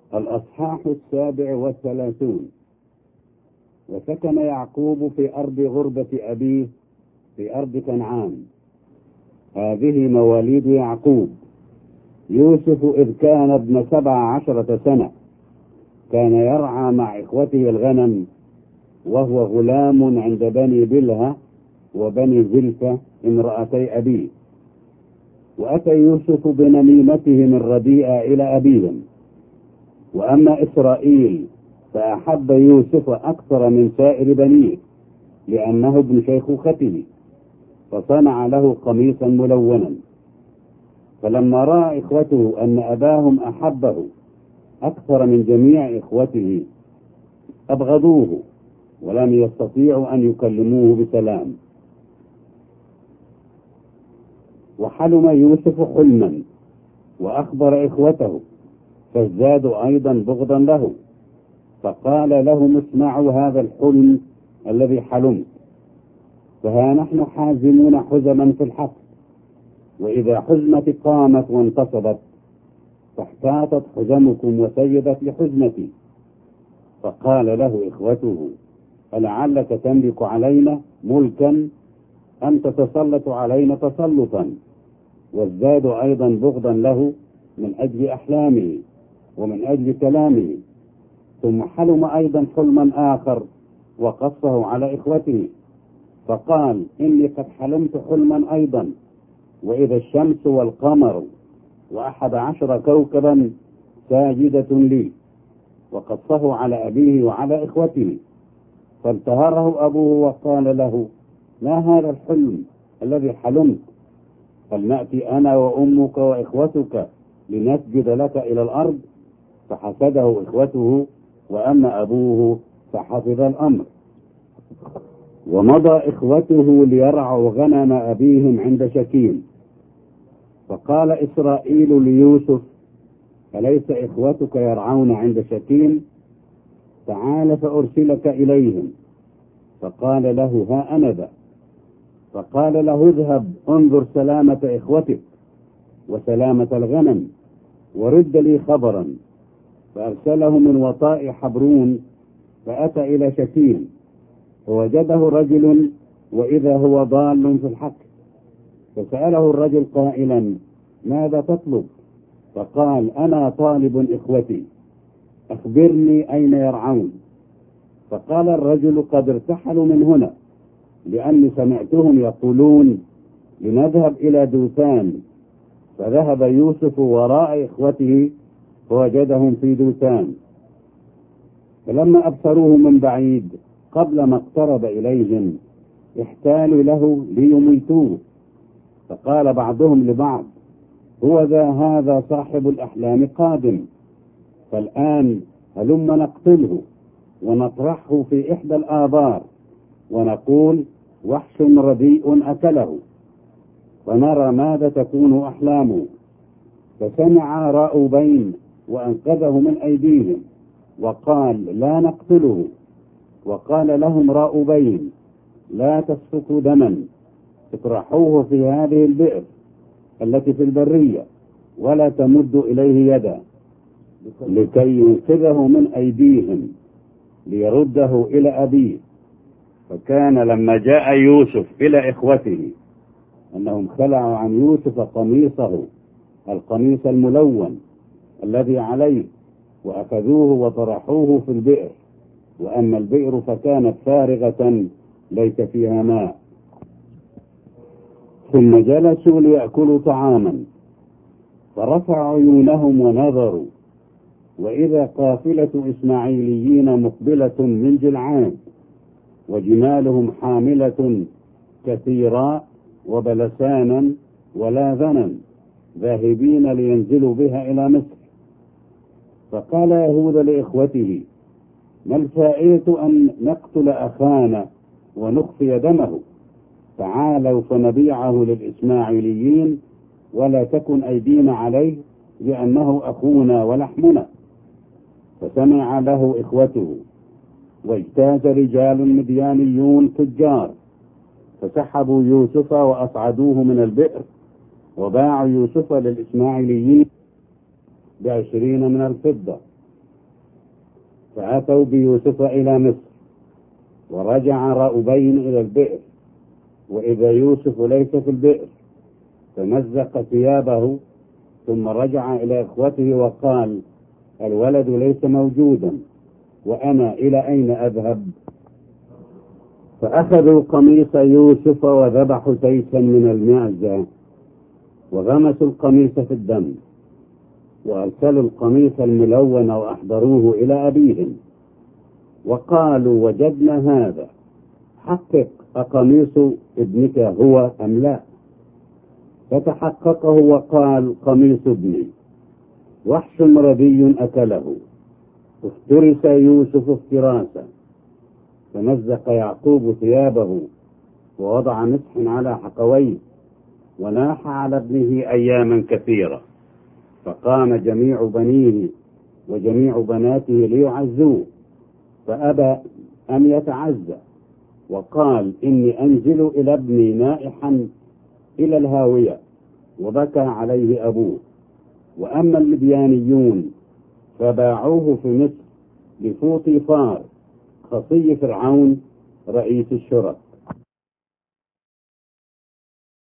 الأصحاح 37. وسكن يعقوب في أرض غربة أبيه في أرض كنعان. هذه مواليد يعقوب. يوسف إذ كان ابن 17 سنة كان يرعى مع إخوته الغنم، وهو غلام عند بني بلهة وبني زلفة امرأتي أبيه. وأتى يوسف بنميمتهم الرديئة إلى أبيهم. وأما إسرائيل فأحب يوسف أكثر من سائر بنيه لأنه ابن شيخوخته، فصنع له قميصا ملونا. فلما رأى إخوته أن أباهم أحبه أكثر من جميع إخوته أبغضوه، ولم يستطيعوا أن يكلموه بسلام. وحلم يوسف حلما وأخبر إخوته، فازدادوا أيضا بغضا له. فقال لهم: اسمعوا هذا الحلم الذي حلمت. فها نحن حازمون حزما في الحق، وإذا حزمتي قامت وانتصبت فاحتاطت حزمكم وسيدت لحزمتي. فقال له إخوته: ألعلك تملك علينا ملكا أم تتسلط علينا تسلطا؟ وازدادوا أيضا بغضا له من أجل أحلامه ومن أجل كلامه. ثم حلم أيضا حلما آخر وقصه على إخوته، فقال: إني قد حلمت حلما أيضا، وإذا الشمس والقمر و11 كوكبا ساجدة لي. وقصه على أبيه وعلى إخوته. فانتهره أبوه وقال له: ما هذا الحلم الذي حلمت؟ فلنأتي أنا وأمك وإخوتك لنسجد لك إلى الأرض. فحسده إخوته، وأما أبوه فحفظ الأمر. ومضى إخوته ليرعوا غنم أبيهم عند شكيم. فقال إسرائيل ليوسف: أليس إخوتك يرعون عند شكيم؟ تعال فأرسلك إليهم. فقال له: ها أنا ذا. فقال له: اذهب انظر سلامة إخوتك وسلامة الغنم، ورد لي خبرا. فأرسله من وطاء حبرون، فأتى إلى شكيم، فوجده رجل وإذا هو ضال في الحق. فسأله الرجل قائلا: ماذا تطلب؟ فقال: أنا طالب إخوتي، أخبرني أين يرعون. فقال الرجل: قد ارتحلوا من هنا، لأني سمعتهم يقولون لنذهب إلى دوثان. فذهب يوسف وراء إخوته فوجدهم في دوثان. فلما أبصروه من بعيد قبل ما اقترب إليهم احتالوا له ليميتوه. فقال بعضهم لبعض: هو ذا هذا صاحب الأحلام قادم، فالآن هلم نقتله ونطرحه في إحدى الآبار، ونقول: وحش رديء أكله، ونرى ماذا تكون أحلامه. فسمع راؤوبين وأنقذه من أيديهم وقال: لا نقتله. وقال لهم راؤوبين: لا تسفكوا دما، اطرحوه في هذه البئر التي في البرية، ولا تمدوا إليه يدا، لكي ينقذه من أيديهم ليرده إلى أبيه. فكان لما جاء يوسف إلى إخوته أنهم خلعوا عن يوسف قميصه، القميص الملون الذي عليه، وأخذوه وطرحوه في البئر. وأما البئر فكانت فارغة ليس فيها ماء. ثم جلسوا ليأكلوا طعاما، فرفعوا عيونهم ونظروا، وإذا قافلة إسماعيليين مقبلة من جلعاد، وجمالهم حاملة كثيراء وبلسانا ولاذنا، ذاهبين لينزلوا بها إلى مصر. فقال يهوذا لإخوته: ما الفائدة أن نقتل أخانا ونخفي دمه؟ تعالوا فنبيعه للإسماعيليين، ولا تكن أيدينا عليه، لأنه أخونا ولحمنا. فسمع له إخوته. واجتاز رجال مديانيون تجار، فسحبوا يوسف وأصعدوه من البئر، وباعوا يوسف للإسماعيليين ب20 من الفضة. فأتوا بيوسف إلى مصر، ورجع رأوبين إلى البئر، وإذا يوسف ليس في البئر، فمزق ثيابه، ثم رجع إلى إخوته وقال: الولد ليس موجودا، وأنا إلى أين أذهب؟ فأخذوا قميص يوسف وذبحوا تيسا من المعزة، وغمسوا القميص في الدم، وأرسلوا القميص الملون وأحضروه إلى أبيهم، وقالوا: وجدنا هذا، حقق أقميص ابنك هو أم لا؟ فتحققه وقال: قميص ابني، وحش ردي أكله. افترس يوسف افتراسا، فمزق يعقوب ثيابه، ووضع مسح على حقويه، وناح على ابنه أياما كثيرة. فقام جميع بنيه وجميع بناته ليعزوه، فأبى أن يتعزى، وقال: إني أنزل إلى ابني نائحا إلى الهاوية. وبكى عليه أبوه. وأما المديانيون فباعوه في مصر لفوطيفار خصي فرعون رئيس الشرط.